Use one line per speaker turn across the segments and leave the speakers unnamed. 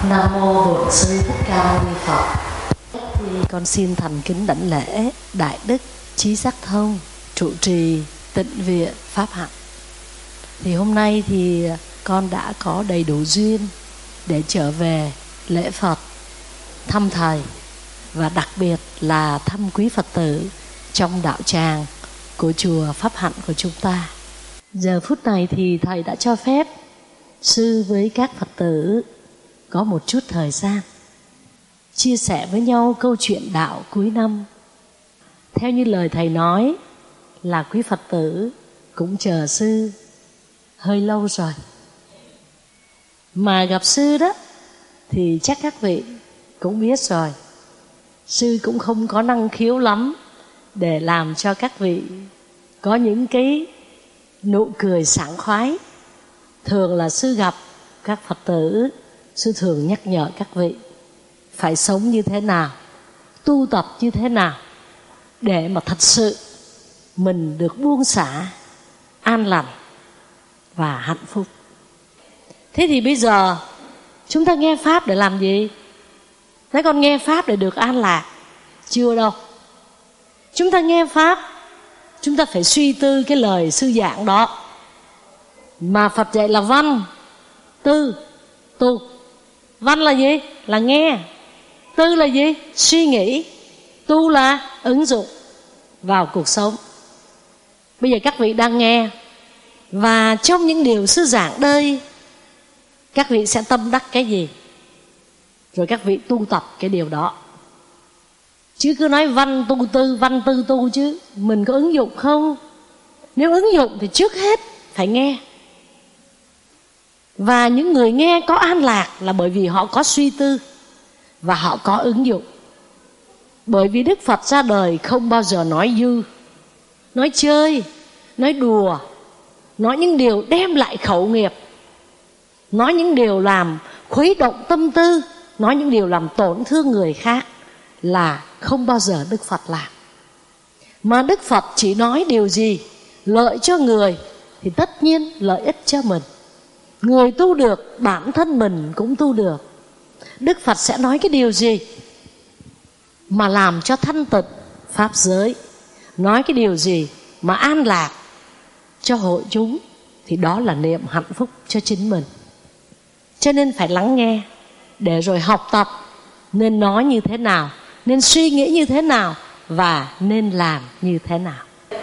Nam mô Bổn Sư Thích Ca Mâu Ni Phật. Thì con xin thành kính đảnh lễ Đại Đức Chí Giác Thông trụ trì Tịnh Viện Pháp Hạnh. Thì hôm nay thì con đã có đầy đủ duyên để trở về lễ Phật, thăm Thầy và đặc biệt là thăm quý Phật tử trong đạo tràng của chùa Pháp Hạnh của chúng ta. Giờ phút này thì Thầy đã cho phép Sư với các Phật tử có một chút thời gian chia sẻ với nhau câu chuyện đạo cuối năm. Theo như lời Thầy nói là quý Phật tử cũng chờ Sư hơi lâu rồi. Mà gặp Sư đó thì chắc các vị cũng biết rồi, Sư cũng không có năng khiếu lắm để làm cho các vị có những cái nụ cười sảng khoái. Thường là Sư gặp các Phật tử, Sư thường nhắc nhở các vị phải sống như thế nào, tu tập như thế nào để mà thật sự mình được buông xả, an lành và hạnh phúc. Thế thì bây giờ chúng ta nghe Pháp để làm gì? Thế con nghe Pháp để được an lạc? Chưa đâu. Chúng ta nghe Pháp, chúng ta phải suy tư cái lời Sư giảng đó. Mà Phật dạy là văn, tư, tu. Văn là gì? Là nghe. Tư là gì? Suy nghĩ. Tu là ứng dụng vào cuộc sống. Bây giờ các vị đang nghe, và trong những điều Sư giảng đây, các vị sẽ tâm đắc cái gì, rồi các vị tu tập cái điều đó. Chứ cứ nói văn tu tư, văn tư tu, chứ mình có ứng dụng không? Nếu ứng dụng thì trước hết phải nghe. Và những người nghe có an lạc là bởi vì họ có suy tư và họ có ứng dụng. Bởi vì Đức Phật ra đời không bao giờ nói dư, nói chơi, nói đùa, nói những điều đem lại khẩu nghiệp, nói những điều làm khuấy động tâm tư, nói những điều làm tổn thương người khác là không bao giờ Đức Phật làm. Mà Đức Phật chỉ nói điều gì lợi cho người thì tất nhiên lợi ích cho mình. Người tu được, bản thân mình cũng tu được. Đức Phật sẽ nói cái điều gì mà làm cho thanh tịnh pháp giới, nói cái điều gì mà an lạc cho hội chúng, thì đó là niềm hạnh phúc cho chính mình. Cho nên phải lắng nghe để rồi học tập nên nói như thế nào, nên suy nghĩ như thế nào và nên làm như thế nào.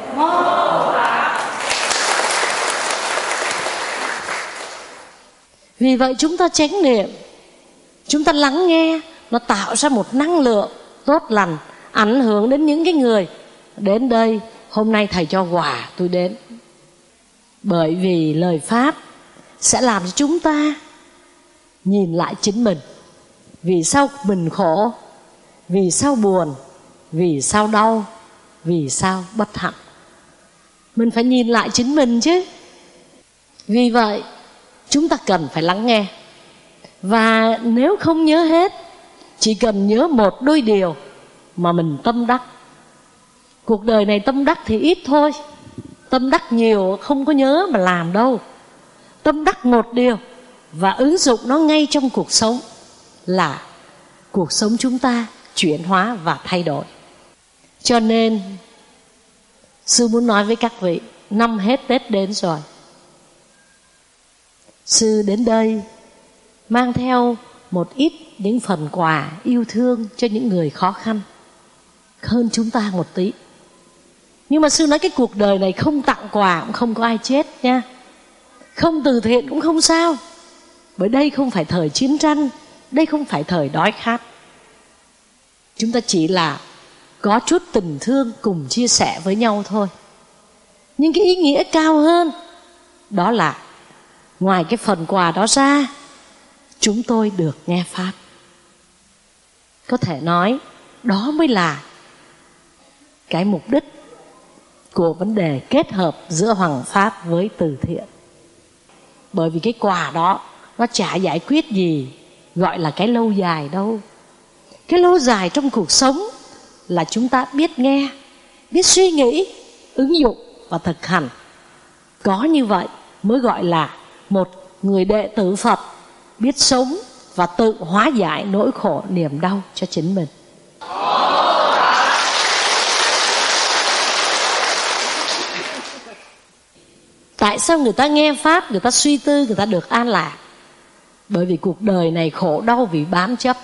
Vì vậy chúng ta chánh niệm, chúng ta lắng nghe, nó tạo ra một năng lượng tốt lành, ảnh hưởng đến những cái người đến đây. Hôm nay Thầy cho quà tôi đến, bởi vì lời Pháp sẽ làm cho chúng ta nhìn lại chính mình. Vì sao mình khổ, vì sao buồn, vì sao đau, vì sao bất hạnh. Mình phải nhìn lại chính mình chứ. Vì vậy chúng ta cần phải lắng nghe. Và nếu không nhớ hết, chỉ cần nhớ một đôi điều mà mình tâm đắc. Cuộc đời này tâm đắc thì ít thôi, tâm đắc nhiều không có nhớ mà làm đâu. Tâm đắc một điều và ứng dụng nó ngay trong cuộc sống là cuộc sống chúng ta chuyển hóa và thay đổi. Cho nên Sư muốn nói với các vị, năm hết Tết đến rồi, Sư đến đây mang theo một ít những phần quà yêu thương cho những người khó khăn hơn chúng ta một tí. Nhưng mà Sư nói cái cuộc đời này không tặng quà cũng không có ai chết nha. Không từ thiện cũng không sao, bởi đây không phải thời chiến tranh, đây không phải thời đói khát. Chúng ta chỉ là có chút tình thương cùng chia sẻ với nhau thôi. Nhưng cái ý nghĩa cao hơn đó là ngoài cái phần quà đó ra, chúng tôi được nghe Pháp. Có thể nói đó mới là cái mục đích của vấn đề kết hợp giữa hoằng Pháp với từ thiện. Bởi vì cái quà đó nó chả giải quyết gì gọi là cái lâu dài đâu. Cái lâu dài trong cuộc sống là chúng ta biết nghe, biết suy nghĩ, ứng dụng và thực hành. Có như vậy mới gọi là một người đệ tử Phật biết sống và tự hóa giải nỗi khổ niềm đau cho chính mình. Tại sao người ta nghe Pháp, người ta suy tư, người ta được an lạc? Bởi vì cuộc đời này khổ đau vì bám chấp.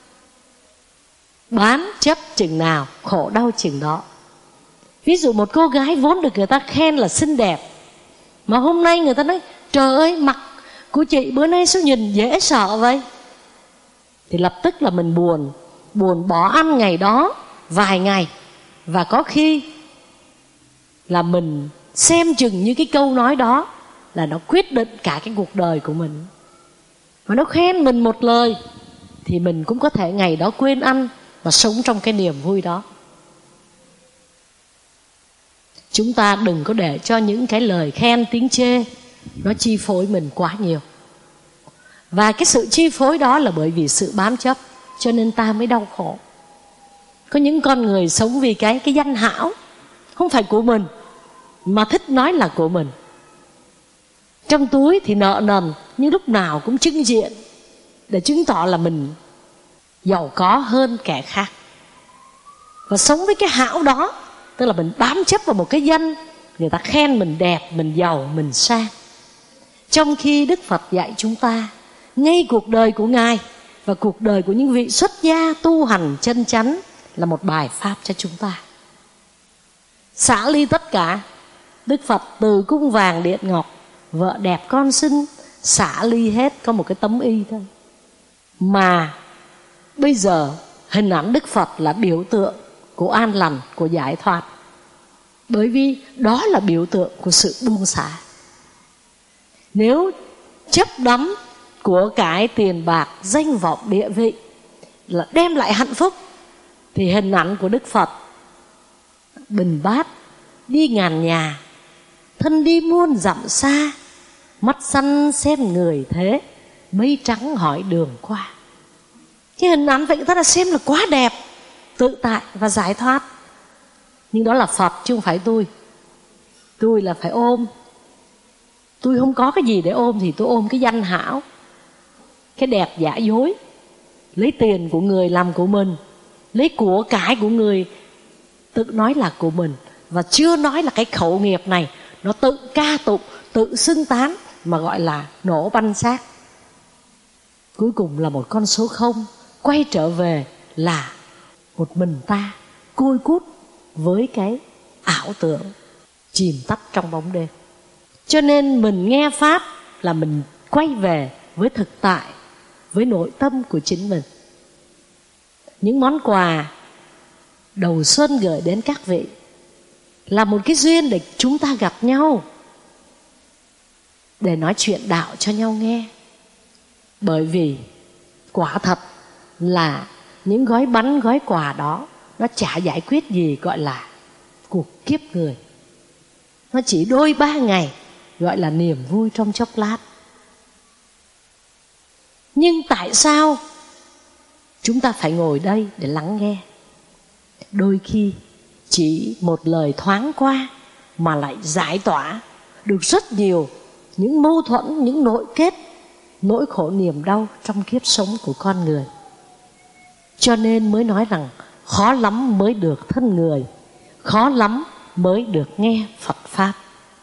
Bám chấp chừng nào, khổ đau chừng đó. Ví dụ một cô gái vốn được người ta khen là xinh đẹp, mà hôm nay người ta nói trời ơi, mặt của chị bữa nay sao nhìn dễ sợ vậy, thì lập tức là mình buồn. Buồn bỏ ăn ngày đó vài ngày. Và có khi là mình xem chừng như cái câu nói đó là nó quyết định cả cái cuộc đời của mình. Mà nó khen mình một lời thì mình cũng có thể ngày đó quên ăn và sống trong cái niềm vui đó. Chúng ta đừng có để cho những cái lời khen tiếng chê nó chi phối mình quá nhiều. Và cái sự chi phối đó là bởi vì sự bám chấp, cho nên ta mới đau khổ. Có những con người sống vì cái danh hão không phải của mình, mà thích nói là của mình. Trong túi thì nợ nần, nhưng lúc nào cũng trưng diện để chứng tỏ là mình giàu có hơn kẻ khác. Và sống với cái hão đó, tức là mình bám chấp vào một cái danh, người ta khen mình đẹp, mình giàu, mình sang. Trong khi Đức Phật dạy chúng ta, ngay cuộc đời của Ngài và cuộc đời của những vị xuất gia tu hành chân chánh là một bài pháp cho chúng ta. Xả ly tất cả. Đức Phật từ cung vàng điện ngọc, vợ đẹp con xinh, xả ly hết, có một cái tấm y thôi. Mà bây giờ hình ảnh Đức Phật là biểu tượng của an lành, của giải thoát. Bởi vì đó là biểu tượng của sự buông xả. Nếu chấp đắm của cái tiền bạc, danh vọng, địa vị là đem lại hạnh phúc, thì hình ảnh của Đức Phật bình bát, đi ngàn nhà, thân đi muôn dặm xa, mắt săn xem người thế, mây trắng hỏi đường qua. Cái hình ảnh vậy người ta đã xem là quá đẹp, tự tại và giải thoát. Nhưng đó là Phật chứ không phải tôi. Tôi là phải ôm. Tôi không có cái gì để ôm thì tôi ôm cái danh hão, cái đẹp giả dối, lấy tiền của người làm của mình, lấy của cải của người tự nói là của mình. Và chưa nói là cái khẩu nghiệp này nó tự ca tụng, tự xưng tán, mà gọi là nổ banh xác. Cuối cùng là một con số không, quay trở về là một mình ta côi cút với cái ảo tưởng, chìm tắt trong bóng đêm. Cho nên mình nghe Pháp là mình quay về với thực tại, với nội tâm của chính mình. Những món quà đầu xuân gửi đến các vị là một cái duyên để chúng ta gặp nhau, để nói chuyện đạo cho nhau nghe. Bởi vì quả thật là những gói bánh, gói quà đó nó chả giải quyết gì gọi là cuộc kiếp người. Nó chỉ đôi 3 ngày gọi là niềm vui trong chốc lát. Nhưng tại sao chúng ta phải ngồi đây để lắng nghe? Đôi khi chỉ một lời thoáng qua mà lại giải tỏa được rất nhiều những mâu thuẫn, những nội kết, nỗi khổ niềm đau trong kiếp sống của con người. Cho nên mới nói rằng khó lắm mới được thân người, khó lắm mới được nghe Phật Pháp.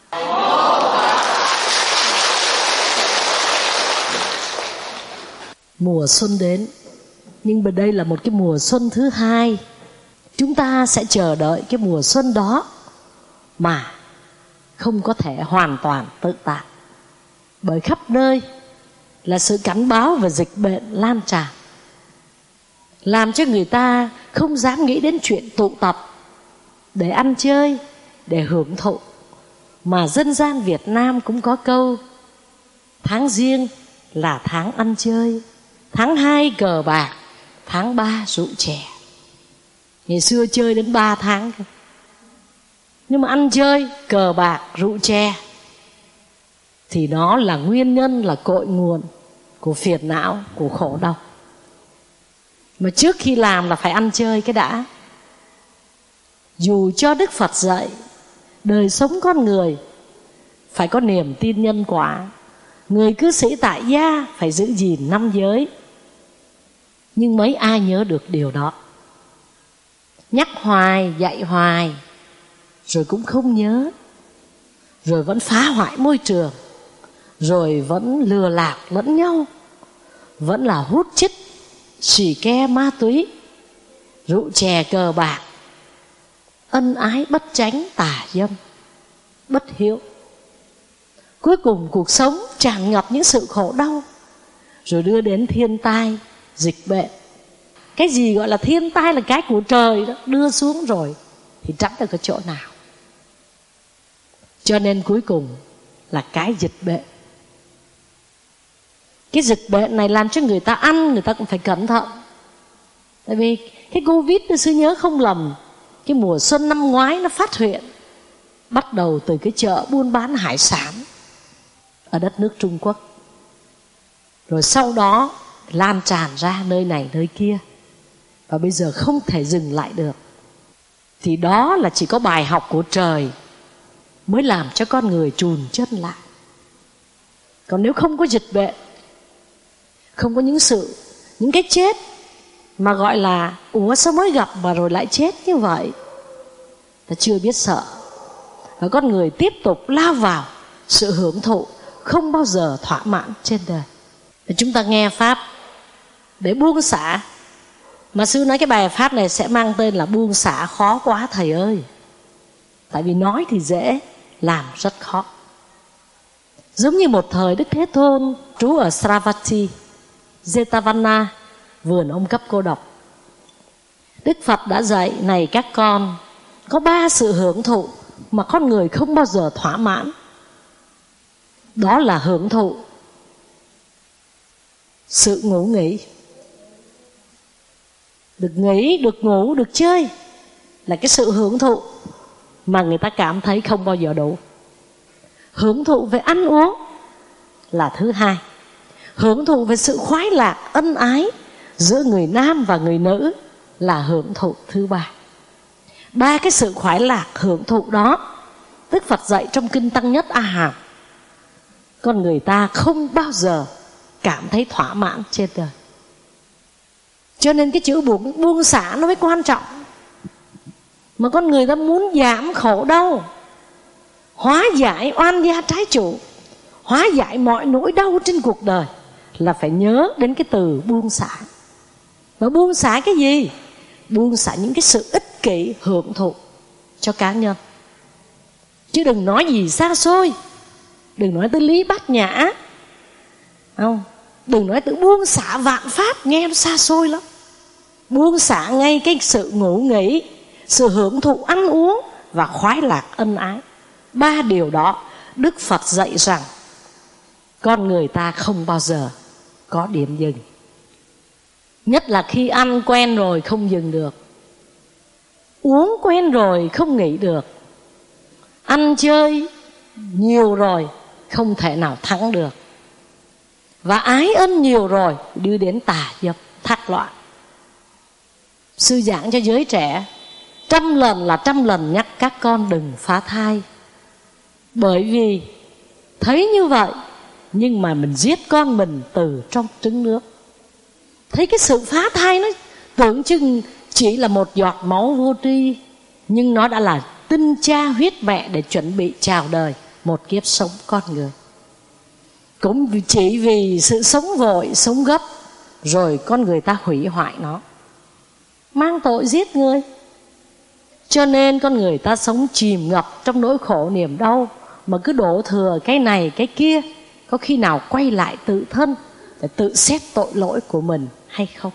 Mùa xuân đến, nhưng mà đây là một cái mùa xuân thứ hai. Chúng ta sẽ chờ đợi cái mùa xuân đó mà không có thể hoàn toàn tự tại. Bởi khắp nơi là sự cảnh báo về dịch bệnh lan tràn, làm cho người ta không dám nghĩ đến chuyện tụ tập để ăn chơi, để hưởng thụ. Mà dân gian Việt Nam cũng có câu: tháng Giêng là tháng ăn chơi, tháng 2 cờ bạc, tháng 3 rượu chè. Ngày xưa chơi đến 3 tháng, nhưng mà ăn chơi, cờ bạc, rượu chè thì nó là nguyên nhân, là cội nguồn của phiền não, của khổ đau. Mà trước khi làm là phải ăn chơi cái đã. Dù cho Đức Phật dạy đời sống con người phải có niềm tin nhân quả, người cư sĩ tại gia phải giữ gìn 5 giới, Nhưng mấy ai nhớ được điều đó. Nhắc hoài, dạy hoài, rồi cũng không nhớ, rồi vẫn phá hoại môi trường, rồi vẫn lừa lạc lẫn nhau, vẫn là hút chích, xì ke ma túy, rượu chè cờ bạc, ân ái bất chánh tà dâm, bất hiếu. Cuối cùng cuộc sống tràn ngập những sự khổ đau, rồi đưa đến thiên tai, dịch bệnh. Cái gì gọi là thiên tai là cái của trời đó, đưa xuống rồi thì tránh được cái chỗ nào. Cho nên cuối cùng là cái dịch bệnh. Cái dịch bệnh này làm cho người ta ăn, người ta cũng phải cẩn thận. Tại vì cái Covid, tôi sư nhớ không lầm, cái mùa xuân năm ngoái nó phát hiện, bắt đầu từ cái chợ buôn bán hải sản ở đất nước Trung Quốc, rồi sau đó lan tràn ra nơi này nơi kia, và bây giờ không thể dừng lại được. Thì đó là chỉ có bài học của trời mới làm cho con người chùn chân lại. Còn nếu không có dịch bệnh, không có những cái chết mà gọi là ủa sao mới gặp mà rồi lại chết như vậy, ta chưa biết sợ. Và con người tiếp tục lao vào sự hưởng thụ không bao giờ thỏa mãn trên đời. Và chúng ta nghe Pháp để buông xả. Mà sư nói cái bài Pháp này sẽ mang tên là buông xả khó quá thầy ơi. Tại vì nói thì dễ, làm rất khó. Giống như một thời Đức Thế Tôn trú ở Saravati, Jetavana, vườn ông cấp cô độc. Đức Phật đã dạy, này các con, có 3 sự hưởng thụ mà con người không bao giờ thỏa mãn. Đó là hưởng thụ sự ngủ nghỉ. Được nghỉ, được ngủ, được chơi là cái sự hưởng thụ mà người ta cảm thấy không bao giờ đủ. Hưởng thụ về ăn uống là thứ hai. Hưởng thụ về sự khoái lạc, ân ái giữa người nam và người nữ là hưởng thụ thứ ba. 3 cái sự khoái lạc, hưởng thụ đó Đức Phật dạy trong Kinh Tăng Nhất A Hàm, con người ta không bao giờ cảm thấy thỏa mãn trên đời. Cho nên cái chữ buông xả nó mới quan trọng. Mà con người ta muốn giảm khổ đau, hóa giải oan gia trái chủ, hóa giải mọi nỗi đau trên cuộc đời, là phải nhớ đến cái từ buông xả. Và buông xả cái gì? Buông xả những cái sự ích kỷ hưởng thụ cho cá nhân. Chứ đừng nói gì xa xôi, đừng nói tới lý bát nhã, không? Đừng nói tới buông xả vạn pháp, nghe nó xa xôi lắm. Buông xả ngay cái sự ngủ nghỉ, sự hưởng thụ ăn uống và khoái lạc ân ái. 3 điều đó Đức Phật dạy rằng con người ta không bao giờ có điểm dừng. Nhất là khi ăn quen rồi không dừng được, uống quen rồi không nghỉ được, ăn chơi nhiều rồi không thể nào thắng được, và ái ân nhiều rồi đưa đến tà dâm thác loạn. Sư giảng cho giới trẻ 100 lần là 100 lần nhắc các con đừng phá thai. Bởi vì thấy như vậy nhưng mà mình giết con mình từ trong trứng nước. Thấy cái sự phá thai nó tưởng chừng chỉ là một giọt máu vô tri, nhưng nó đã là tinh cha huyết mẹ để chuẩn bị chào đời một kiếp sống con người. Cũng chỉ vì sự sống vội, sống gấp, rồi con người ta hủy hoại nó, mang tội giết người. Cho nên con người ta sống chìm ngập trong nỗi khổ niềm đau, mà cứ đổ thừa cái này cái kia. Có khi nào quay lại tự thân để tự xét tội lỗi của mình hay không?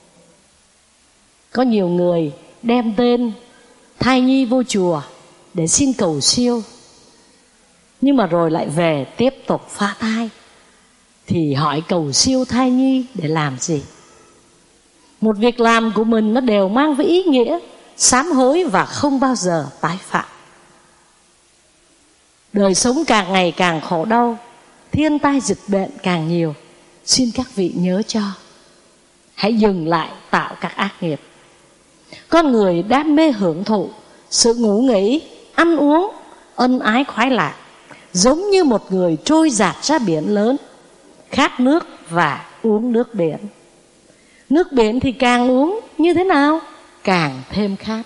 Có nhiều người đem tên thai nhi vô chùa để xin cầu siêu, nhưng mà rồi lại về tiếp tục phá thai. Thì hỏi cầu siêu thai nhi để làm gì? Một việc làm của mình nó đều mang với ý nghĩa sám hối và không bao giờ tái phạm. Đời sống càng ngày càng khổ đau, thiên tai dịch bệnh càng nhiều. Xin các vị nhớ cho, hãy dừng lại tạo các ác nghiệp. Con người đam mê hưởng thụ sự ngủ nghỉ, ăn uống, ân ái khoái lạc, giống như một người trôi dạt ra biển lớn, khát nước và uống nước biển. Nước biển thì càng uống như thế nào? Càng thêm khát.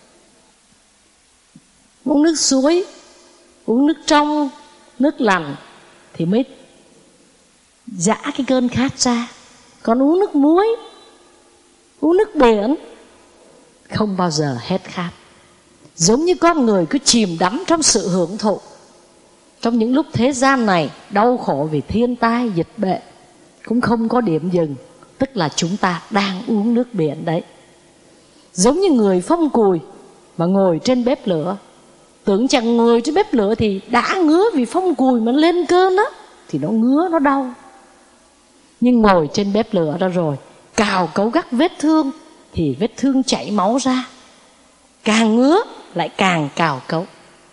Uống nước suối, uống nước trong, nước lành thì mới giã cái cơn khát ra. Còn uống nước muối, uống nước biển không bao giờ hết khát. Giống như con người cứ chìm đắm trong sự hưởng thụ. Trong những lúc thế gian này đau khổ vì thiên tai, dịch bệnh cũng không có điểm dừng, tức là chúng ta đang uống nước biển đấy. Giống như người phong cùi mà ngồi trên bếp lửa, tưởng chẳng ngồi trên bếp lửa thì đã ngứa vì phong cùi mà lên cơn á, thì nó ngứa, nó đau. Nhưng ngồi trên bếp lửa đó rồi, cào cấu gắt vết thương thì vết thương chảy máu ra, càng ngứa lại càng cào cấu.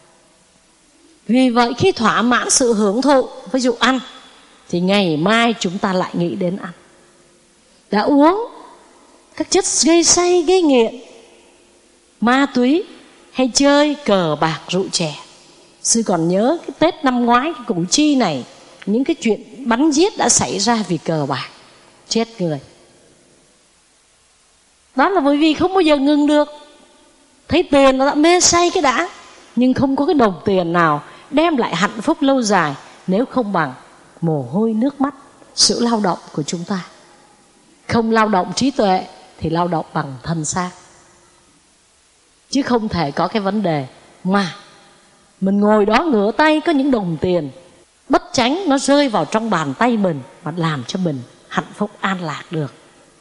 Vì vậy khi thỏa mãn sự hưởng thụ, ví dụ ăn, thì ngày mai chúng ta lại nghĩ đến ăn. Đã uống các chất gây say, gây nghiện, ma túy hay chơi cờ bạc rượu chè. Sư còn nhớ cái Tết năm ngoái cái Củ Chi này, những cái chuyện bắn giết đã xảy ra vì cờ bạc, chết người. Đó là bởi vì không bao giờ ngừng được. Thấy tiền nó đã mê say cái đã, nhưng không có cái đồng tiền nào đem lại hạnh phúc lâu dài nếu không bằng mồ hôi nước mắt, sự lao động của chúng ta. Không lao động trí tuệ thì lao động bằng thân xác. Chứ không thể có cái vấn đề mà mình ngồi đó ngửa tay có những đồng tiền bất chánh nó rơi vào trong bàn tay mình mà làm cho mình hạnh phúc an lạc được.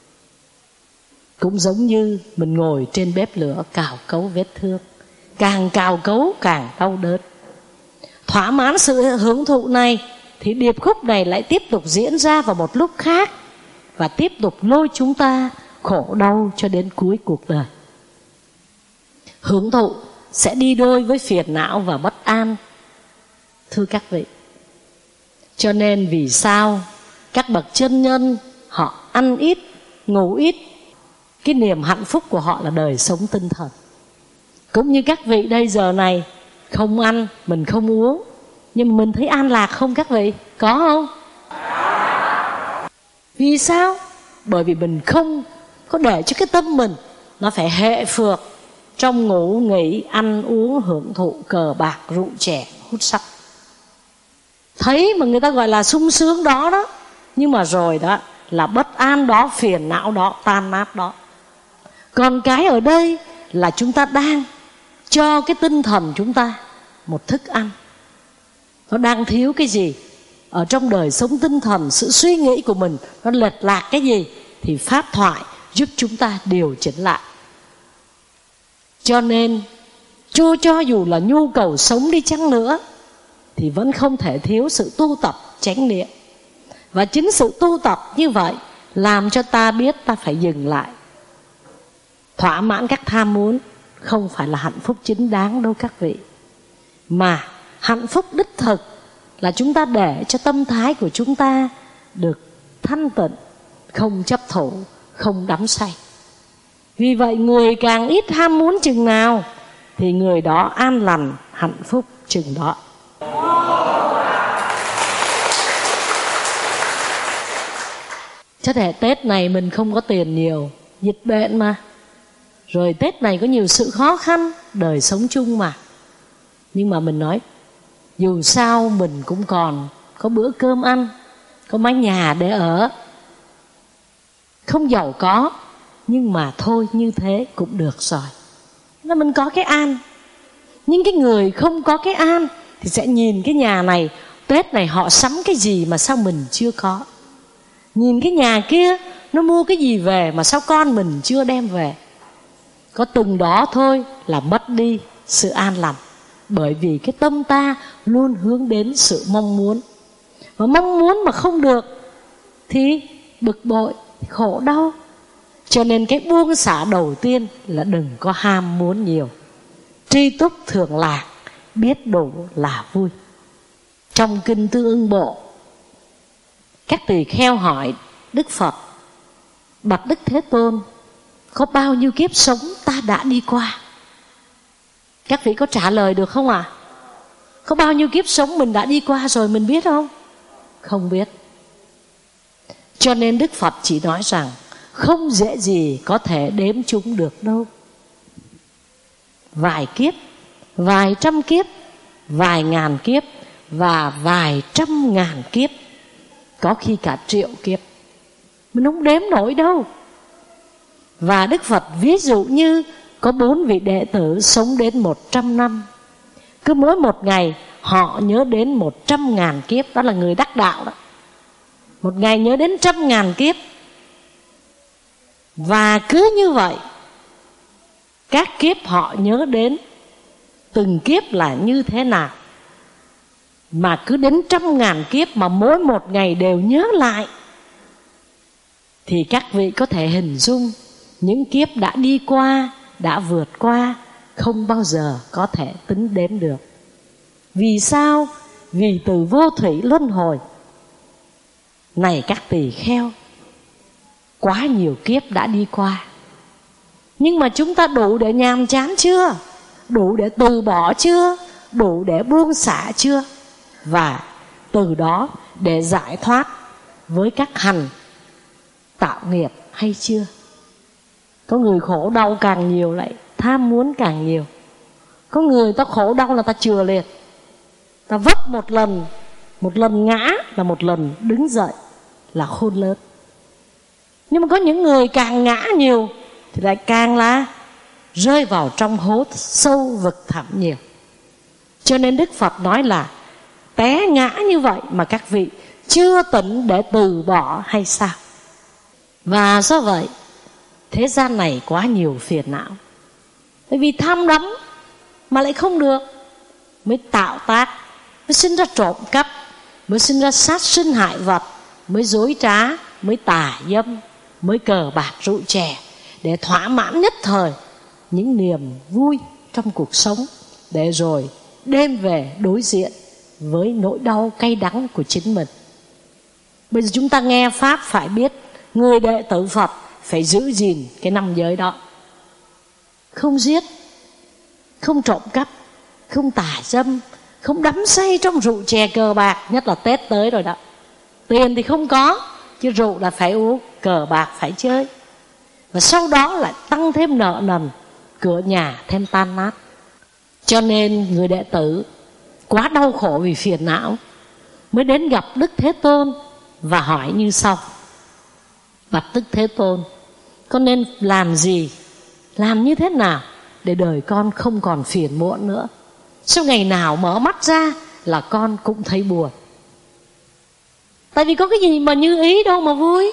Cũng giống như mình ngồi trên bếp lửa cào cấu vết thương, càng cào cấu càng đau đớn. Thỏa mãn sự hưởng thụ này thì điệp khúc này lại tiếp tục diễn ra vào một lúc khác và tiếp tục lôi chúng ta khổ đau cho đến cuối cuộc đời. Hưởng thụ sẽ đi đôi với phiền não và bất an, thưa các vị. Cho nên vì sao các bậc chân nhân họ ăn ít, ngủ ít, cái niềm hạnh phúc của họ là đời sống tinh thần. Cũng như các vị đây giờ này không ăn, mình không uống, nhưng mình thấy an lạc không các vị? Có không? Vì sao? Bởi vì mình không có để cho cái tâm mình nó phải hệ phược trong ngủ nghỉ, ăn uống, hưởng thụ, cờ bạc, rượu chè, hút sắc. Thấy mà người ta gọi là sung sướng đó đó, nhưng mà rồi đó là bất an đó, phiền não đó, tan nát đó. Còn cái ở đây là chúng ta đang cho cái tinh thần chúng ta một thức ăn. Nó đang thiếu cái gì? Ở trong đời sống tinh thần, sự suy nghĩ của mình nó lệch lạc cái gì thì pháp thoại giúp chúng ta điều chỉnh lại. Cho nên cho dù là nhu cầu sống đi chăng nữa thì vẫn không thể thiếu sự tu tập chánh niệm. Và chính sự tu tập như vậy làm cho ta biết ta phải dừng lại. Thỏa mãn các tham muốn không phải là hạnh phúc chính đáng đâu các vị. Mà hạnh phúc đích thực là chúng ta để cho tâm thái của chúng ta được thanh tịnh, không chấp thủ, không đắm say. Vì vậy người càng ít ham muốn chừng nào thì người đó an lành, hạnh phúc chừng đó. Có thể Tết này mình không có tiền nhiều, dịch bệnh mà. Rồi Tết này có nhiều sự khó khăn, đời sống chung mà. Nhưng mà mình nói dù sao mình cũng còn có bữa cơm ăn, có mái nhà để ở. Không giàu có, nhưng mà thôi như thế cũng được rồi. Là mình có cái an. Nhưng cái người không có cái an thì sẽ nhìn cái nhà này, Tết này họ sắm cái gì mà sao mình chưa có. Nhìn cái nhà kia nó mua cái gì về mà sao con mình chưa đem về. Có từng đó thôi là mất đi sự an lành. Bởi vì cái tâm ta luôn hướng đến sự mong muốn. Và mong muốn mà không được thì bực bội, khổ đau. Cho nên cái buông xả đầu tiên là đừng có ham muốn nhiều. Tri túc thường lạc, biết đủ là vui. Trong Kinh Tương Ưng Bộ, các tỳ kheo hỏi Đức Phật: bạch Đức Thế Tôn, có bao nhiêu kiếp sống ta đã đi qua? Các vị có trả lời được không ạ? Có bao nhiêu kiếp sống mình đã đi qua rồi mình biết không? Không biết. Cho nên Đức Phật chỉ nói rằng không dễ gì có thể đếm chúng được đâu. Vài kiếp, vài trăm kiếp, vài ngàn kiếp và vài trăm ngàn kiếp, có khi cả triệu kiếp, mình không đếm nổi đâu. Và Đức Phật ví dụ như có 4 vị đệ tử sống đến 100 năm. Cứ mỗi một ngày họ nhớ đến 100.000 kiếp. Đó là người đắc đạo đó. Một ngày nhớ đến 100.000 kiếp. Và cứ như vậy, các kiếp họ nhớ đến từng kiếp là như thế nào, mà cứ đến 100.000 kiếp mà mỗi một ngày đều nhớ lại, thì các vị có thể hình dung những kiếp đã đi qua, đã vượt qua, không bao giờ có thể tính đếm được. Vì sao? Vì từ vô thủy luân hồi này các tỳ kheo, quá nhiều kiếp đã đi qua. Nhưng mà chúng ta đủ để nhàm chán chưa? Đủ để từ bỏ chưa? Đủ để buông xả chưa? Và từ đó để giải thoát với các hành tạo nghiệp hay chưa? Có người khổ đau càng nhiều lại tham muốn càng nhiều. Có người ta khổ đau là ta chừa liệt, ta vấp một lần ngã là một lần đứng dậy là khôn lớn. Nhưng mà có những người càng ngã nhiều thì lại càng là rơi vào trong hố sâu vực thẳm nhiều. Cho nên Đức Phật nói là té ngã như vậy mà các vị chưa tỉnh để từ bỏ hay sao? Và do vậy thế gian này quá nhiều phiền não. Bởi vì tham đắm mà lại không được, mới tạo tác, mới sinh ra trộm cắp, mới sinh ra sát sinh hại vật, mới dối trá, mới tà dâm, mới cờ bạc rượu chè, để thỏa mãn nhất thời những niềm vui trong cuộc sống, để rồi đêm về đối diện với nỗi đau cay đắng của chính mình. Bây giờ chúng ta nghe Pháp phải biết, người đệ tử Phật phải giữ gìn cái 5 giới đó. Không giết, không trộm cắp, không tà dâm, không đắm say trong rượu chè cờ bạc. Nhất là Tết tới rồi đó, tiền thì không có, chứ rượu là phải uống, cờ bạc phải chơi. Và sau đó lại tăng thêm nợ nần, cửa nhà thêm tan nát. Cho nên người đệ tử quá đau khổ vì phiền não, mới đến gặp Đức Thế Tôn và hỏi như sau: bạch Đức Thế Tôn, con nên làm gì, làm như thế nào để đời con không còn phiền muộn nữa? Sao ngày nào mở mắt ra là con cũng thấy buồn? Tại vì có cái gì mà như ý đâu mà vui.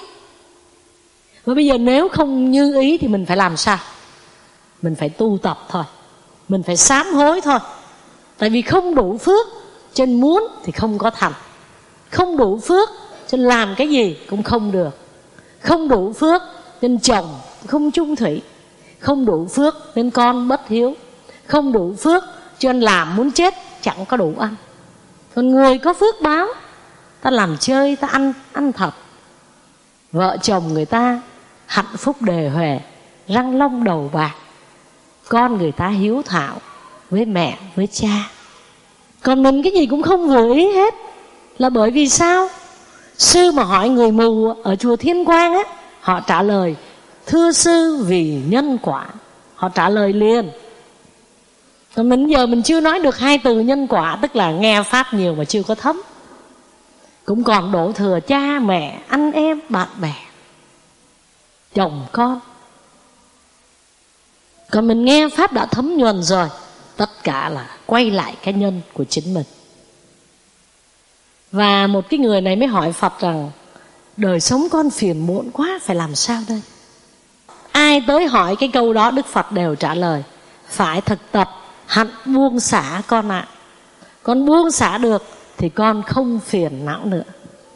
Và bây giờ nếu không như ý thì mình phải làm sao? Mình phải tu tập thôi, mình phải sám hối thôi. Tại vì không đủ phước, cho nên muốn thì không có thành. Không đủ phước, cho nên làm cái gì cũng không được. Không đủ phước nên chồng không chung thủy. Không đủ phước nên con bất hiếu. Không đủ phước cho nên làm muốn chết chẳng có đủ ăn. Còn người có phước báo, ta làm chơi, ta ăn thật. Vợ chồng người ta hạnh phúc đề huề, răng long đầu bạc. Con người ta hiếu thảo với mẹ, với cha. Còn mình cái gì cũng không vừa ý hết. Là bởi vì sao? Sư mà hỏi người mù ở chùa Thiên Quang á, họ trả lời: thưa sư, vì nhân quả. Họ trả lời liền. Còn mình giờ mình chưa nói được 2 từ nhân quả, tức là nghe Pháp nhiều mà chưa có thấm. Cũng còn đổ thừa cha mẹ, anh em, bạn bè, chồng con. Còn mình nghe Pháp đã thấm nhuần rồi, tất cả là quay lại cái nhân của chính mình. Và một cái người này mới hỏi Phật rằng: đời sống con phiền muộn quá, phải làm sao đây? Ai tới hỏi cái câu đó, Đức Phật đều trả lời: phải thực tập hạnh buông xả con ạ. Con buông xả được thì con không phiền não nữa.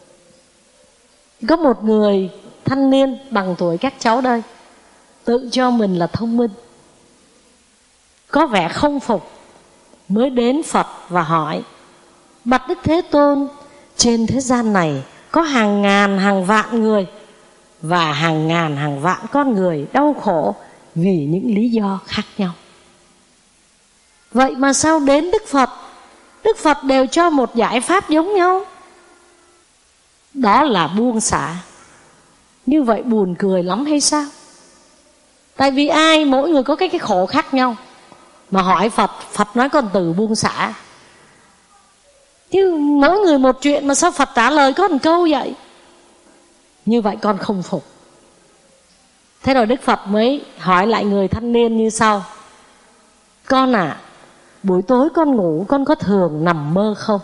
Có một người thanh niên bằng tuổi các cháu đây, tự cho mình là thông minh, có vẻ không phục, mới đến Phật và hỏi: bạch Đức Thế Tôn, trên thế gian này có hàng ngàn hàng vạn người, và hàng ngàn hàng vạn con người đau khổ vì những lý do khác nhau. Vậy mà sao đến Đức Phật, Đức Phật đều cho một giải pháp giống nhau? Đó là buông xả. Như vậy buồn cười lắm hay sao? Tại vì mỗi người có cái khổ khác nhau. Mà hỏi Phật, Phật nói con từ buông xả. Chứ mỗi người một chuyện mà sao Phật trả lời có một câu vậy? Như vậy con không phục. Thế rồi Đức Phật mới hỏi lại người thanh niên như sau: con à, buổi tối con ngủ con có thường nằm mơ không?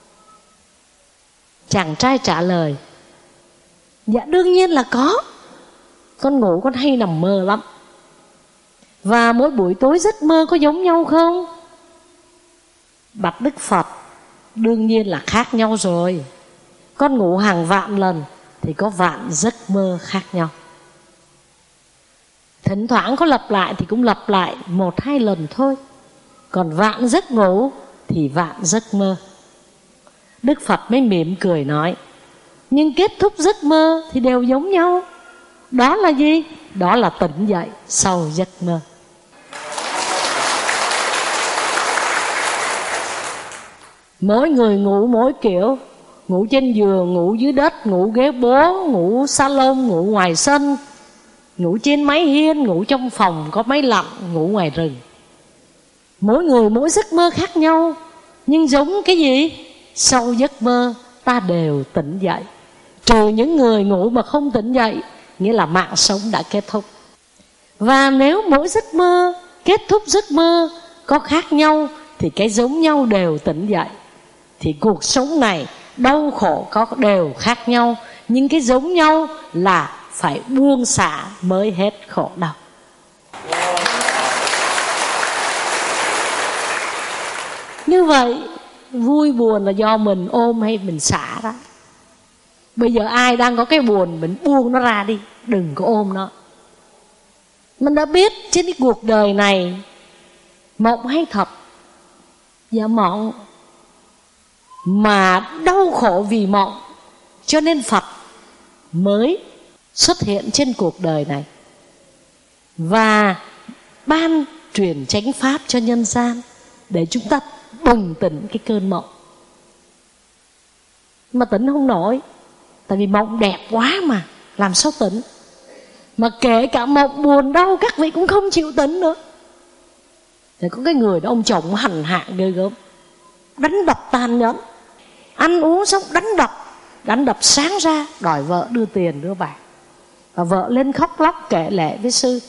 Chàng trai trả lời: dạ đương nhiên là có. Con ngủ con hay nằm mơ lắm. Và mỗi buổi tối giấc mơ có giống nhau không? Bạch Đức Phật: đương nhiên là khác nhau rồi. Con ngủ hàng vạn lần thì có vạn giấc mơ khác nhau. Thỉnh thoảng có lặp lại thì cũng lặp lại 1-2 lần thôi. Còn vạn giấc ngủ thì vạn giấc mơ. Đức Phật mới mỉm cười nói: nhưng kết thúc giấc mơ thì đều giống nhau. Đó là gì? Đó là tỉnh dậy sau giấc mơ. Mỗi người ngủ mỗi kiểu. Ngủ trên giường, ngủ dưới đất, ngủ ghế bố, ngủ salon, ngủ ngoài sân, ngủ trên mái hiên, ngủ trong phòng có máy lạnh, ngủ ngoài rừng. Mỗi người mỗi giấc mơ khác nhau. Nhưng giống cái gì? Sau giấc mơ ta đều tỉnh dậy. Trừ những người ngủ mà không tỉnh dậy, nghĩa là mạng sống đã kết thúc. Và nếu mỗi giấc mơ, kết thúc giấc mơ có khác nhau, thì cái giống nhau đều tỉnh dậy. Thì cuộc sống này đau khổ có đều khác nhau, nhưng cái giống nhau là phải buông xả mới hết khổ đau. Như vậy vui buồn là do mình ôm hay mình xả đó. Bây giờ ai đang có cái buồn, mình buông nó ra đi, đừng có ôm nó. Mình đã biết trên cái cuộc đời này mộng hay thật? Dạ mộng. Mà đau khổ vì mộng, cho nên Phật mới xuất hiện trên cuộc đời này và ban truyền chánh pháp cho nhân gian để chúng ta bừng tỉnh cái cơn mộng. Mà tỉnh không nổi, tại vì mộng đẹp quá mà, làm sao tỉnh? Mà kể cả mộng buồn đau các vị cũng không chịu tỉnh nữa. Thì có cái người đó, ông chồng hành hạ ghê gớm, đánh đập tàn nhẫn, ăn uống xong đánh đập sáng ra đòi vợ đưa tiền đưa bạc. Và vợ lên khóc lóc kể lể với sư.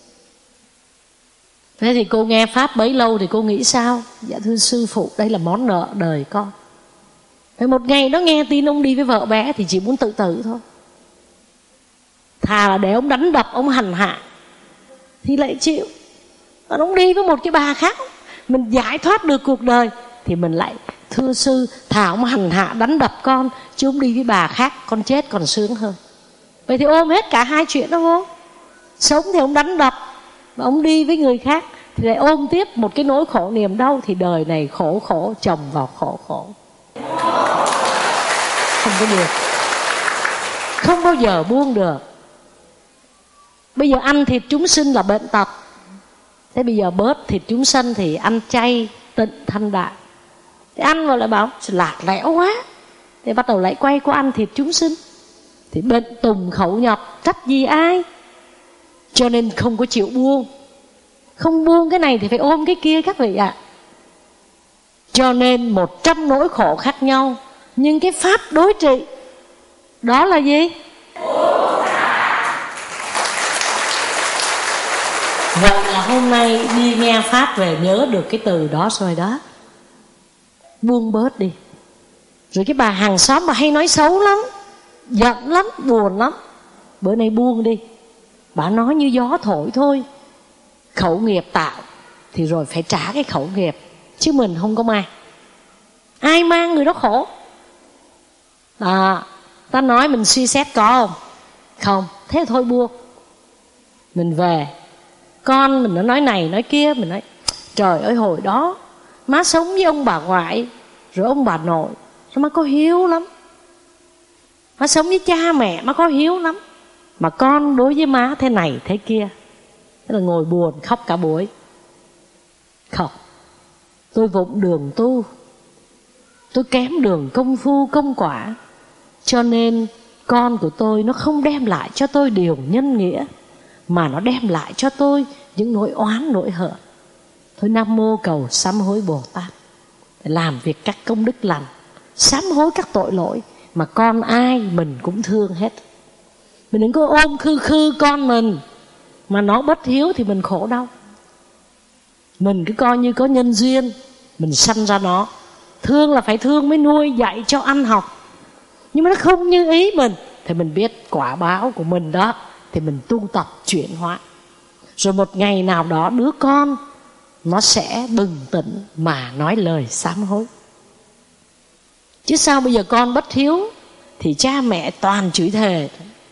Thế thì cô nghe pháp bấy lâu thì cô nghĩ sao? Dạ thưa sư phụ, đây là món nợ đời con. Thế một ngày đó nghe tin ông đi với vợ bé thì chỉ muốn tự tử thôi. Thà là để ông đánh đập, ông hành hạ thì lại chịu. Còn ông đi với một cái bà khác, mình giải thoát được cuộc đời thì mình lại thưa sư, thà ông hành hạ đánh đập con, chứ ông đi với bà khác con chết còn sướng hơn. Vậy thì ôm hết cả hai chuyện đó vô. Sống thì ông đánh đập, và ông đi với người khác thì lại ôm tiếp một cái nỗi khổ niềm đau. Thì đời này khổ khổ chồng vào khổ khổ, không có được, không bao giờ buông được. Bây giờ ăn thịt chúng sinh là bệnh tật, thế bây giờ bớt thịt chúng sinh thì ăn chay tịnh thanh đại. Thì ăn vào lại bảo lạc lẽo quá, thì bắt đầu lại quay qua ăn thịt chúng sinh. Thì bệnh tùng khẩu nhập, trách gì ai? Cho nên không có chịu buông. Không buông cái này thì phải ôm cái kia các vị ạ. Cho nên 100 nỗi khổ khác nhau, nhưng cái pháp đối trị đó là gì? Vậy là hôm nay đi nghe pháp về nhớ được cái từ đó rồi đó. Buông bớt đi. Rồi cái bà hàng xóm bà hay nói xấu lắm, giận lắm, buồn lắm, bữa nay buông đi. Bà nói như gió thổi thôi. Khẩu nghiệp tạo thì rồi phải trả cái khẩu nghiệp, chứ mình không có mang. Ai mang người đó khổ. Ta nói mình suy xét có không? Không, thế thôi buông. Mình về, con mình nó nói này nói kia, mình nói trời ơi hồi đó má sống với ông bà ngoại rồi ông bà nội, má có hiếu lắm. Má sống với cha mẹ má có hiếu lắm, mà con đối với má thế này thế kia. Thế là ngồi buồn khóc cả buổi. Không, tôi vụng đường tu, tôi kém đường công phu công quả, cho nên con của tôi nó không đem lại cho tôi điều nhân nghĩa, mà nó đem lại cho tôi những nỗi oán nỗi hận. Thôi Nam Mô Cầu Sám Hối Bồ Tát, làm việc các công đức lành, sám hối các tội lỗi. Mà con ai mình cũng thương hết. Mình đừng có ôm khư khư con mình, mà nó bất hiếu thì mình khổ đau. Mình cứ coi như có nhân duyên, mình sanh ra nó. Thương là phải thương mới nuôi dạy cho ăn học. Nhưng mà nó không như ý mình thì mình biết quả báo của mình đó, thì mình tu tập chuyển hóa. Rồi một ngày nào đó đứa con nó sẽ bừng tỉnh mà nói lời sám hối. Chứ sao bây giờ con bất hiếu thì cha mẹ toàn chửi thề.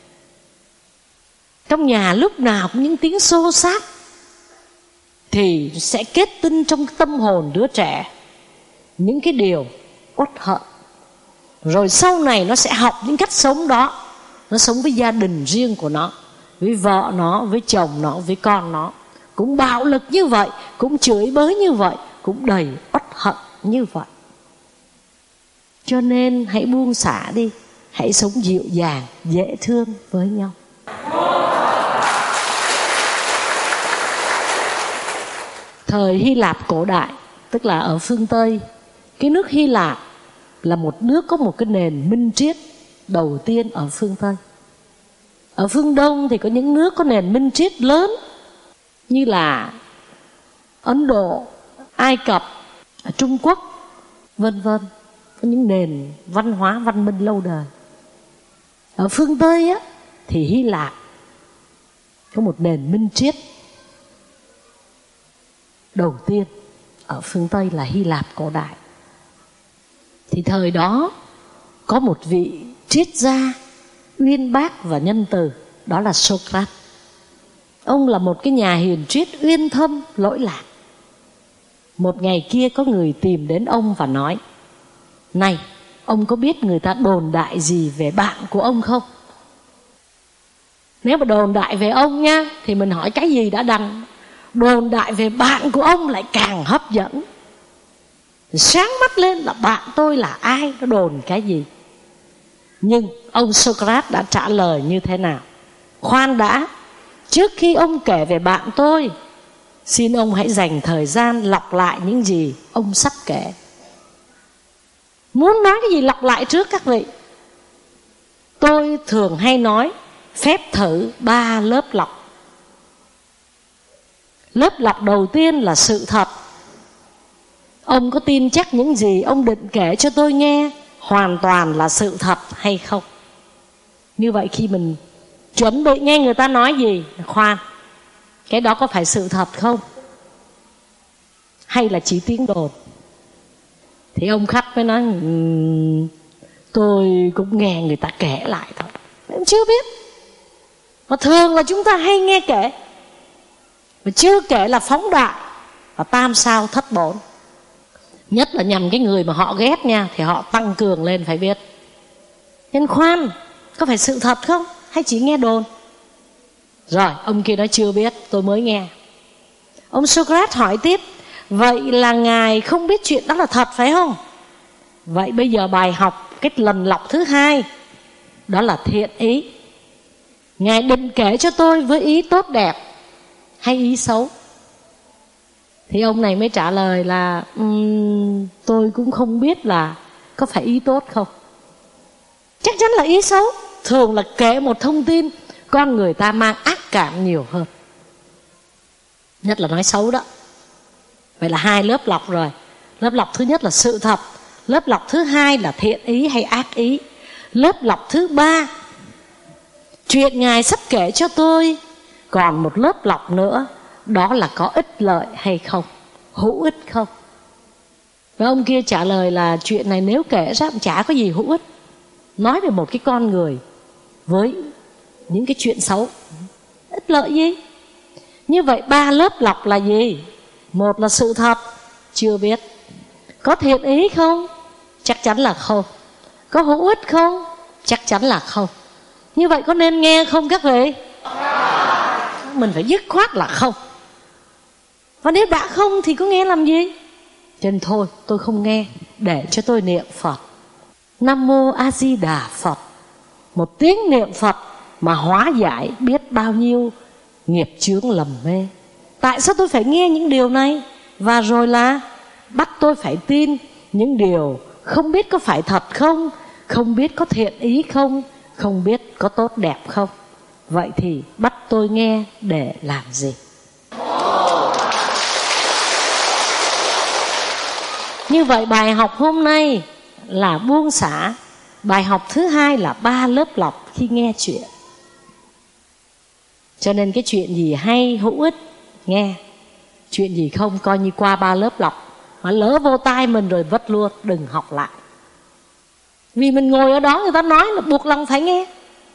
Trong nhà lúc nào cũng những tiếng xô xát, thì sẽ kết tinh trong tâm hồn đứa trẻ những cái điều uất hận. Rồi sau này nó sẽ học những cách sống đó. Nó sống với gia đình riêng của nó, với vợ nó, với chồng nó, với con nó, cũng bạo lực như vậy, cũng chửi bới như vậy, cũng đầy uất hận như vậy. Cho nên hãy buông xả đi, hãy sống dịu dàng, dễ thương với nhau. Thời Hy Lạp cổ đại, tức là ở phương Tây, cái nước Hy Lạp là một nước có một cái nền minh triết đầu tiên ở phương Tây. Ở phương Đông thì có những nước có nền minh triết lớn như là Ấn Độ, Ai Cập, Trung Quốc, vân vân. Có những nền văn hóa văn minh lâu đời. Ở phương Tây á, thì Hy Lạp có một nền minh triết đầu tiên ở phương Tây là Hy Lạp cổ đại. Thì thời đó có một vị triết gia uyên bác và nhân từ, đó là Socrates. Ông là một cái nhà hiền triết uyên thâm lỗi lạc. Một ngày kia có người tìm đến ông và nói: này, ông có biết người ta đồn đại gì về bạn của ông không? Nếu mà đồn đại về ông nha, thì mình hỏi cái gì đã đành. Đồn đại về bạn của ông lại càng hấp dẫn. Sáng mắt lên là bạn tôi là ai, nó đồn cái gì. Nhưng ông Socrates đã trả lời như thế nào? Khoan đã, trước khi ông kể về bạn tôi, xin ông hãy dành thời gian lọc lại những gì ông sắp kể. Muốn nói cái gì lọc lại trước các vị. Tôi thường hay nói phép thử 3 lớp lọc. Lớp lọc đầu tiên là sự thật. Ông có tin chắc những gì ông định kể cho tôi nghe hoàn toàn là sự thật hay không? Như vậy khi mình chuẩn bị nghe người ta nói gì, khoan, cái đó có phải sự thật không? Hay là chỉ tiếng đồn? Thì ông khách mới nói: tôi cũng nghe người ta kể lại thôi, em chưa biết. Mà thường là chúng ta hay nghe kể, mà chưa kể là phóng đại và tam sao thất bổn. Nhất là nhằm cái người mà họ ghét nha, thì họ tăng cường lên phải biết. Nên khoan, có phải sự thật không? Hay chỉ nghe đồn? Rồi, ông kia nói chưa biết, tôi mới nghe. Ông Socrates hỏi tiếp: vậy là ngài không biết chuyện đó là thật phải không? Vậy bây giờ bài học cái lần lọc thứ 2, đó là thiện ý. Ngài định kể cho tôi với ý tốt đẹp hay ý xấu? Thì ông này mới trả lời là tôi cũng không biết là có phải ý tốt không. Chắc chắn là ý xấu. Thường là kể một thông tin, con người ta mang ác cảm nhiều hơn, nhất là nói xấu đó. Vậy là 2 lớp lọc rồi. Lớp lọc thứ nhất là sự thật. Lớp lọc thứ 2 là thiện ý hay ác ý. Lớp lọc thứ 3, chuyện ngài sắp kể cho tôi còn một lớp lọc nữa, đó là có ích lợi hay không, hữu ích không. Và ông kia trả lời là chuyện này nếu kể ra cũng chả có gì hữu ích. Nói về một cái con người với những cái chuyện xấu, ích lợi gì? Như vậy 3 lớp lọc là gì? Một là sự thật, chưa biết. Có thiện ý không? Chắc chắn là không. Có hữu ích không? Chắc chắn là không. Như vậy có nên nghe không các vị? Mình phải dứt khoát là không. Và nếu đã không thì có nghe làm gì? Cho nên thôi, tôi không nghe, để cho tôi niệm Phật. Nam Mô A Di Đà Phật. một tiếng niệm Phật mà hóa giải biết bao nhiêu nghiệp chướng lầm mê. Tại sao tôi phải nghe những điều này? Và rồi là bắt tôi phải tin những điều không biết có phải thật không, không biết có thiện ý không, không biết có tốt đẹp không. Vậy thì bắt tôi nghe để làm gì? Như vậy bài học hôm nay là buông xả. Bài học thứ hai là 3 lớp lọc khi nghe chuyện. Cho nên cái chuyện gì hay hữu ích nghe, chuyện gì không coi như qua 3 lớp lọc. Mà lỡ vô tai mình rồi vất luôn, đừng học lại. Vì mình ngồi ở đó người ta nói là buộc lòng phải nghe,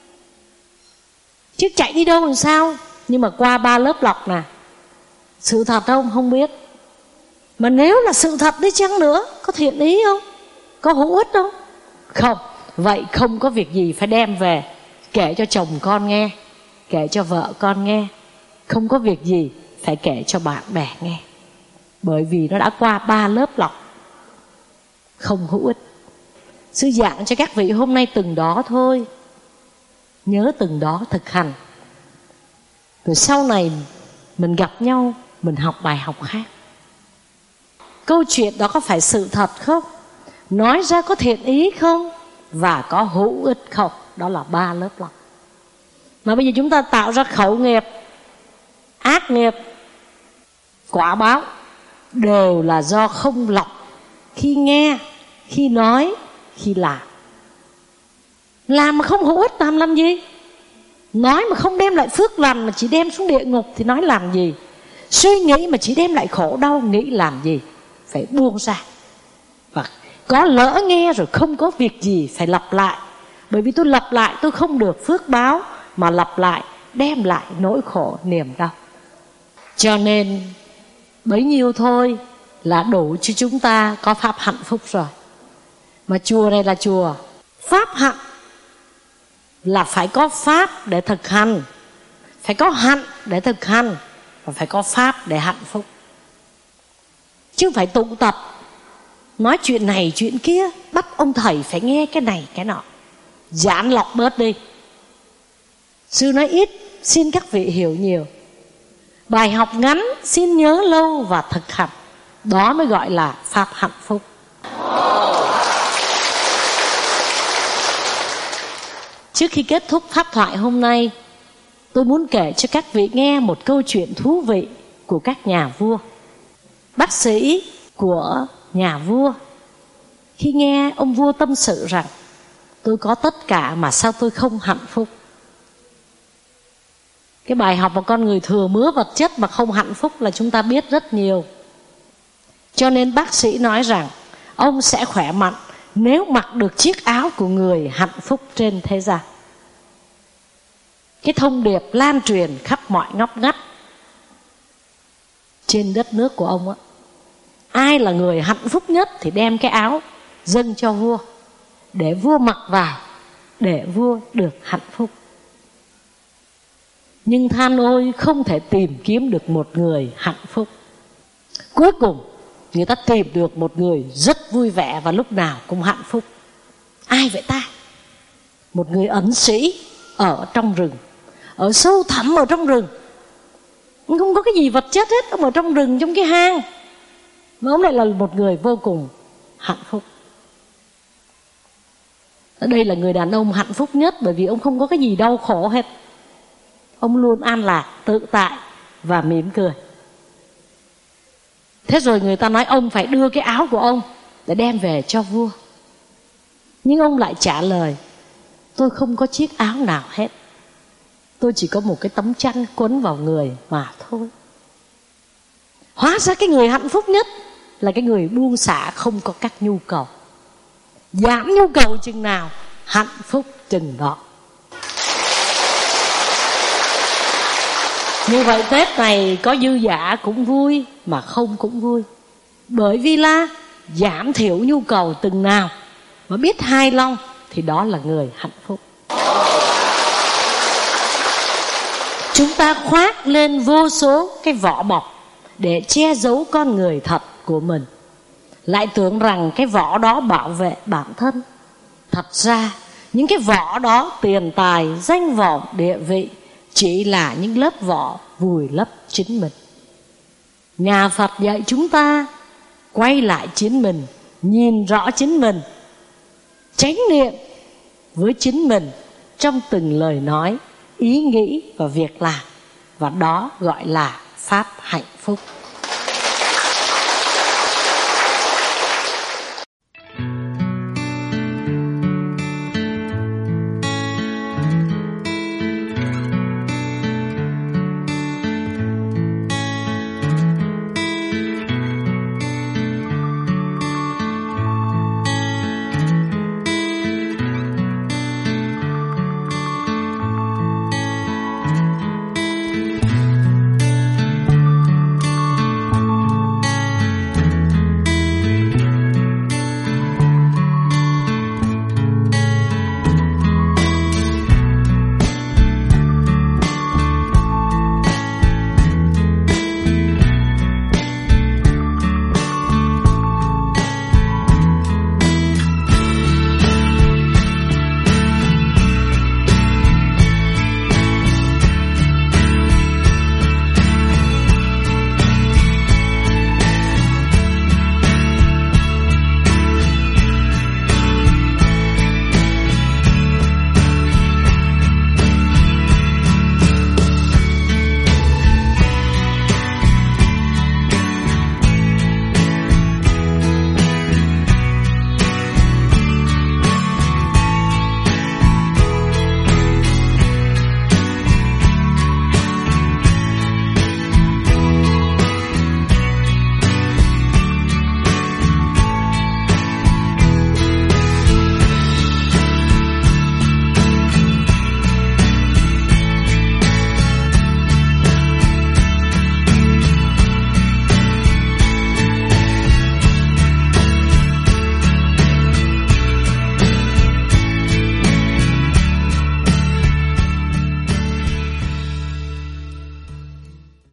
chứ chạy đi đâu làm sao. Nhưng mà qua 3 lớp lọc nè, sự thật không? Không biết. Mà nếu là sự thật đi chăng nữa, có thiện ý không? Có hữu ích không? Không. Vậy không có việc gì phải đem về kể cho chồng con nghe, kể cho vợ con nghe. Không có việc gì phải kể cho bạn bè nghe. Bởi vì nó đã qua 3 lớp lọc, không hữu ích. Sư giảng cho các vị hôm nay từng đó thôi. Nhớ từng đó thực hành. Rồi sau này mình gặp nhau, mình học bài học khác. Câu chuyện đó có phải sự thật không? Nói ra có thiện ý không? Và có hữu ích không? Đó là 3 lớp lọc. Mà bây giờ chúng ta tạo ra khẩu nghiệp, ác nghiệp, quả báo đều là do không lọc khi nghe, khi nói, khi làm. Làm mà không hữu ích làm gì? Nói mà không đem lại phước lành mà chỉ đem xuống địa ngục thì nói làm gì? Suy nghĩ mà chỉ đem lại khổ đau nghĩ làm gì? Phải buông ra. Và có lỡ nghe rồi không có việc gì phải lặp lại. Bởi vì tôi lặp lại tôi không được phước báo, mà lặp lại đem lại nỗi khổ niềm đau. Cho nên bấy nhiêu thôi là đủ cho chúng ta có pháp hạnh phúc rồi. Mà chùa này là chùa pháp hạnh, là phải có pháp để thực hành, phải có hạnh để thực hành, và phải có pháp để hạnh phúc. Chứ không phải tụ tập nói chuyện này chuyện kia, bắt ông thầy phải nghe cái này cái nọ. Giãn lọc bớt đi. Sư nói ít, xin các vị hiểu nhiều. Bài học ngắn, xin nhớ lâu và thực hành. Đó mới gọi là pháp hạnh phúc. Trước khi kết thúc pháp thoại hôm nay, tôi muốn kể cho các vị nghe một câu chuyện thú vị của các nhà vua. Bác sĩ của nhà vua khi nghe ông vua tâm sự rằng tôi có tất cả mà sao tôi không hạnh phúc. Cái bài học mà con người thừa mứa vật chất mà không hạnh phúc là chúng ta biết rất nhiều. Cho nên bác sĩ nói rằng ông sẽ khỏe mạnh nếu mặc được chiếc áo của người hạnh phúc trên thế gian. Cái thông điệp lan truyền khắp mọi ngóc ngách trên đất nước của ông á. Ai là người hạnh phúc nhất thì đem cái áo dâng cho vua, để vua mặc vào, để vua được hạnh phúc. Nhưng than ôi không thể tìm kiếm được một người hạnh phúc. Cuối cùng người ta tìm được một người rất vui vẻ và lúc nào cũng hạnh phúc. Ai vậy ta? Một người ẩn sĩ ở trong rừng, ở sâu thẳm ở trong rừng. Không có cái gì vật chất hết. Ông ở trong rừng, trong cái hang, mà ông lại là một người vô cùng hạnh phúc. Đây là người đàn ông hạnh phúc nhất, bởi vì ông không có cái gì đau khổ hết. Ông luôn an lạc, tự tại và mỉm cười. Thế rồi người ta nói ông phải đưa cái áo của ông để đem về cho vua. Nhưng ông lại trả lời, tôi không có chiếc áo nào hết. Tôi chỉ có một cái tấm chăn quấn vào người mà thôi. Hóa ra cái người hạnh phúc nhất là cái người buông xả, không có các nhu cầu. Giảm nhu cầu chừng nào, hạnh phúc chừng đó. Như vậy Tết này có dư dả cũng vui, mà không cũng vui. Bởi vì là giảm thiểu nhu cầu từng nào mà biết hài lòng thì đó là người hạnh phúc. Chúng ta khoác lên vô số cái vỏ bọc để che giấu con người thật của mình, lại tưởng rằng cái vỏ đó bảo vệ bản thân. Thật ra Những cái vỏ đó, tiền tài, danh vọng, địa vị, chỉ là những lớp vỏ vùi lấp chính mình. Nhà Phật dạy chúng ta quay lại chính mình, nhìn rõ chính mình, chánh niệm với chính mình trong từng lời nói, ý nghĩ và việc làm. Và đó gọi là Pháp hạnh phúc.